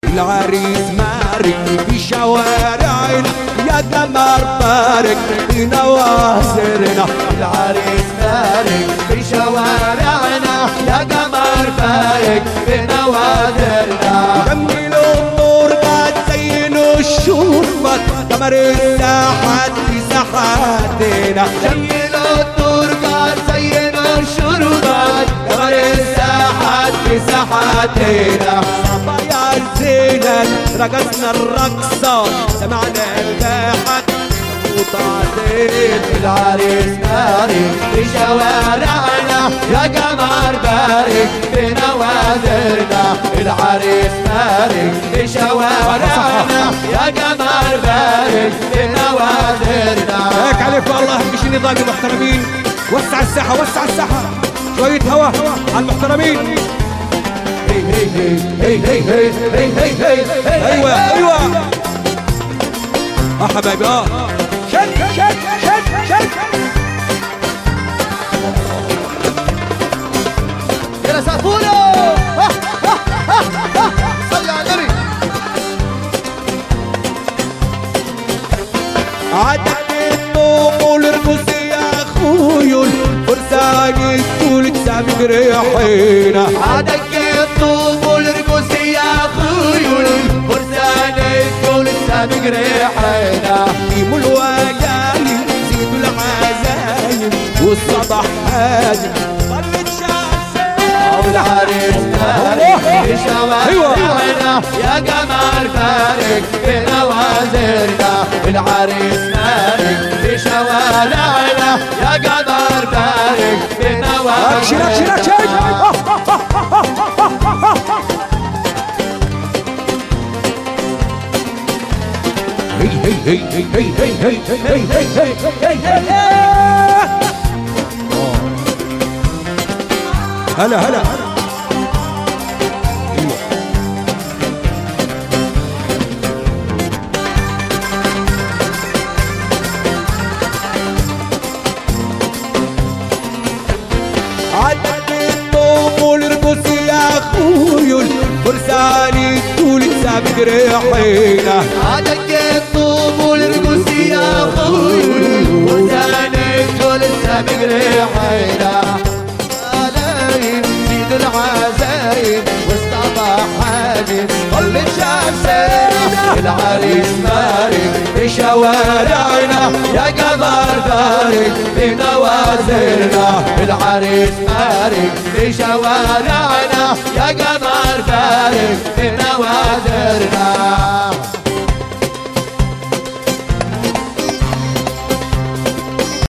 العريس مارك في شوارعنا يا قمر بارك في نوازرنا. العريس مارك في شوارعنا يا قمر بارك في نوازرنا. جملوا النور قد زينوا الشرفات قمر الساحات في ساحاتنا. جملوا النور قد زينوا الشرفات قمر الساحات في ساحاتنا. صبايا الزينة رقصنا الرقصة سمعنا الباحة وطعتين. العريس مارك في شوارعنا يا قمر بارك في نوازرنا. العريس مارك في شوارعنا يا قمر بارك في نوازرنا. هيك عليك والله مش النظام المحترمين. وسع الساحة وسع الساحة شوية هوا على المحترمين. هي هي هي هي هي هي هي هي هي. ايوه ايوه حبايبي شد شد شد شد. يا سافولو صلي على النبي. عدت النوم والرقص يا خيول فرساني طول تسابق ريحينا. عدك الطوب والرقص يا خيول فرساني طول تسابق ريحينا. قيموا الوجايم زيدوا العزايم والصباح هادي ظلت شمسنا. العريس مارك في شوارعنا يا قمر بارك في نوازرنا. العريس مارك في شوارعنا يا قمر بارك في نوازرنا. هلا هلا عدت النوم والرقص يا خيول فرساني طول تسابق ريحينا. عدك الطوب والرقص يا خيول فرساني طول تسابق ريحينا. علايم زيدوا العزايم والصباح هادي ظلت شمسنا. العريس مارك في شوارعنا يا قمر بارك في نوازرنا. العريس مارك في شوارعنا يا قمر بارك في نوازرنا.